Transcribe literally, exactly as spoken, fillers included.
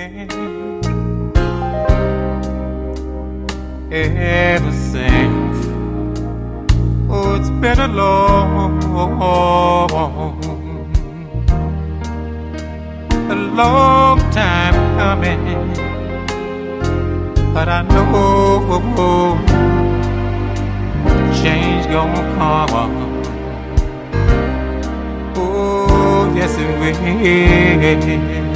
ever since. Oh, it's been a long, a long time coming, but I know change gonna come. Oh, yes it will.